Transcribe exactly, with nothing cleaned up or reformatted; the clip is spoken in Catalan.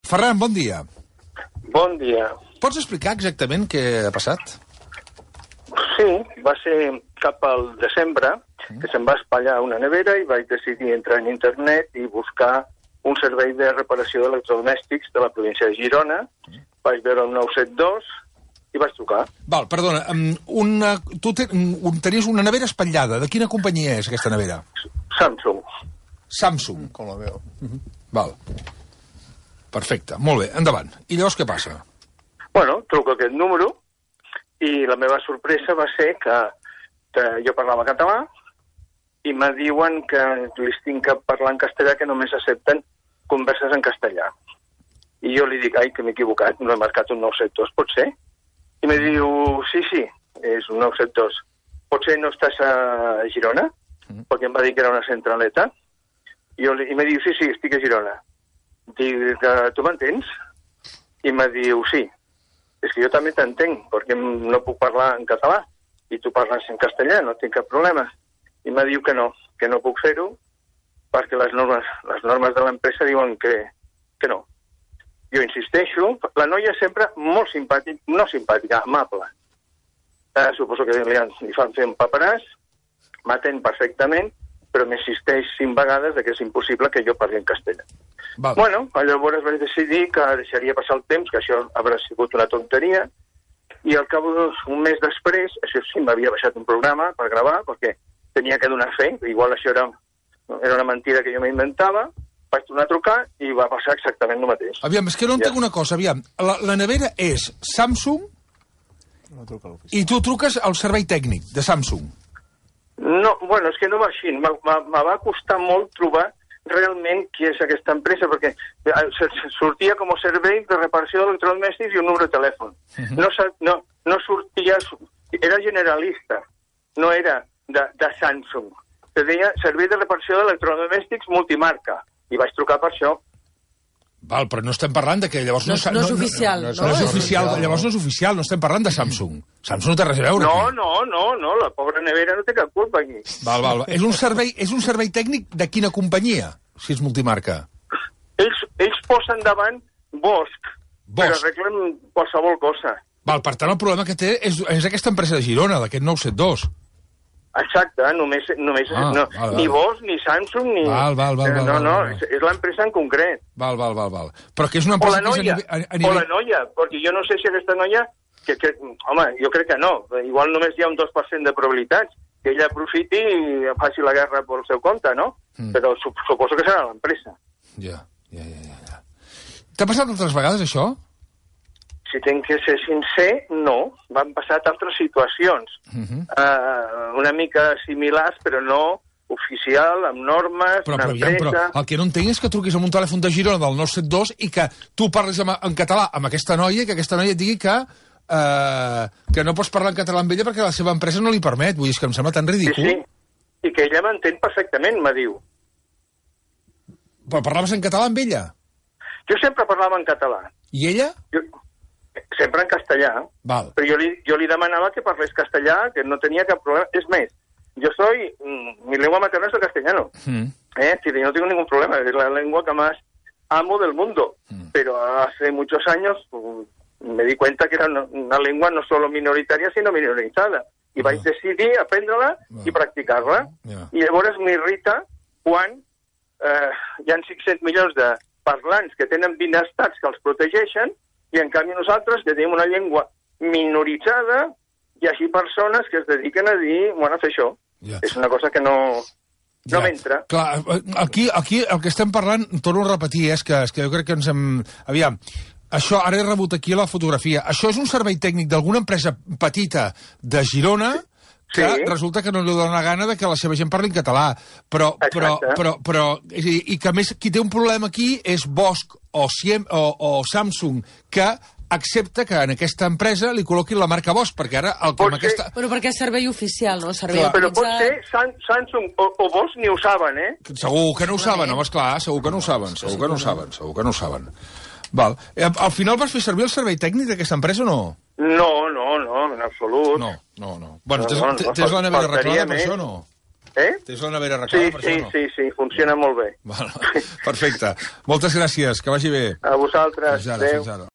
Ferran, bon dia. Bon dia. Pots explicar exactament què ha passat? Sí, va ser cap al desembre que se'm va espatllar una nevera i vaig decidir entrar en internet i buscar un servei de reparació d'electrodomèstics de la província de Girona. Vaig veure el nou set dos i vaig trucar. Val, perdona, una, tu ten, un, tenies una nevera espatllada. De quina companyia és aquesta nevera? Samsung. Samsung. Com la veu. Uh-huh. Val. Perfecte, molt bé, endavant. I llavors què passa? Bueno, truco aquest número i la meva sorpresa va ser que, que jo parlava català i me diuen que li tinc que parlar en castellà, que només accepten converses en castellà. I jo li dic, ai, que m'he equivocat, no he marcat un nou set dos, pot ser? I me diu, sí, sí, és un nou set dos. Potser no estàs a Girona? Mm. Perquè em va dir que era una centraleta. I, jo li, i me diu, sí, sí, estic a Girona. Dic, tu m'entens? I me diu, sí. És que jo també t'entenc, perquè no puc parlar en català. I tu parles en castellà, no tinc cap problema. I me diu que no, que no puc fer-ho, perquè les normes, les normes de l'empresa diuen que, que no. Jo insisteixo, la noia sempre molt simpàtica, no simpàtica, amable. Eh, suposo que li, li fan fer un paperàs, m'atén perfectament, però m'insisteix cinc vegades que és impossible que jo parli en castellà. Val. Bueno, llavors vaig decidir que deixaria passar el temps, que això haurà sigut una tonteria, i al cap d'un mes després, això sí, m'havia baixat un programa per gravar, perquè tenia que donar fe, igual això era, era una mentida que jo m'inventava, vaig tornar a trucar i va passar exactament el mateix. Aviam, és que no entenc ja. una cosa, aviam, la, la nevera és Samsung no truca i tu truques al servei tècnic de Samsung. No, bueno, és que no va així, me va costar molt trobar realment qui és aquesta empresa, perquè sortia com a servei de reparació d'electrodomèstics i un número de telèfon. Uh-huh. no, no, no sortia, era generalista, no era de, de Samsung. Se deia servei de reparació d'electrodomèstics multimarca, i vaig trucar per això. Val, però no estem parlant de que llavors... No, no, no, no és oficial. No, no, no, no, no és oficial, llavors no és oficial, no estem parlant de Samsung. Samsung no té res a veure. No, aquí. no, no, no, la pobra nevera no té cap culpa aquí. Val, val, val. És un servei, és un servei tècnic de quina companyia, si és multimarca? Ells, ells posen davant Bosch, Bosch, però arreglen qualsevol cosa. Val, per tant, el problema que té és, és aquesta empresa de Girona, d'aquest nou set dos. Exacte, només, només ah, no, val, ni Bosch, ni Samsung, ni... Val, val, val, no, val, no, val, és, és l'empresa en concret. Val, val, val, val. Però que és una empresa... O la noia, que és a, a, a nivell... o la noia, perquè jo no sé si aquesta noia... Que, que, home, jo crec que no. Igual només hi ha un dos per cent de probabilitats que ella aprofiti i faci la guerra pel seu compte, no? Mm. Però suposo que serà l'empresa. Ja, ja, ja, ja. T'ha passat altres vegades, això? Si tenc que ser sincer, no. Van passar altres situacions. Uh-huh. uh, una mica similars, però no oficial, amb normes, però, una però, empresa... Però el que no entenc és que truquis amb un telèfon de Girona del nou set dos i que tu parles en, en català amb aquesta noia i que aquesta noia et digui que, uh, que no pots parlar en català amb ella perquè la seva empresa no li permet. Vull dir, és que em sembla tan ridícul. Sí, sí. I que ella m'entén perfectament, me diu. Però parlaves en català amb ella? Jo sempre parlava en català. I ella? Jo... Sempre en castellà, Val. Però jo li, jo li demanava que parlés castellà, que no tenia cap problema. És més, yo soy, mi lengua materna es el castellano, mm. ¿eh? Es decir, yo no tengo ningún problema, es la lengua que más amo del mundo, mm. pero hace muchos años pues, me di cuenta que era una, una lengua no solo minoritaria, sino minorizada, i vaig uh. decidir aprendre-la uh. i practicar-la, yeah. I llavors m'irrita quan eh, hi ha cinc-cents milions de parlants que tenen vint estats que els protegeixen, i en canvi nosaltres que tenim una llengua minoritzada, hi hagi persones que es dediquen a dir, bueno, a fer això. Ja. És una cosa que no, no ja. m'entra. Clar, aquí, aquí el que estem parlant, torno a repetir, és que, és que jo crec que ens hem... Aviam, això, ara he rebut aquí la fotografia. Això és un servei tècnic d'alguna empresa petita de Girona que sí. resulta que no li dona gana de que la seva gent parli en català. Però, però, però, però, i, i que més, qui té un problema aquí és Bosch o, Siem, o, o Samsung, que accepta que en aquesta empresa li col·loquin la marca Bosch, perquè ara... El que amb aquesta... Però perquè és servei oficial, no? Servei Clar. Però pot ser San, Samsung o, o Bosch ni ho saben, eh? Segur que no ho saben, home, esclar, segur que no ho saben, segur que no ho saben, segur que no ho saben. Val. Al final vas fer servir el servei tècnic d'aquesta empresa o no? No, no, no, en absolut. No, no, no. Bueno, tens, no, no, tens la nevera arreglada per això o no? Eh? Tens la nevera arreglada Sí, per sí, això, no? sí, sí, funciona molt bé. Val. Perfecte. Moltes gràcies, que vagi bé. A vosaltres. Fins ara, Adéu. fins ara.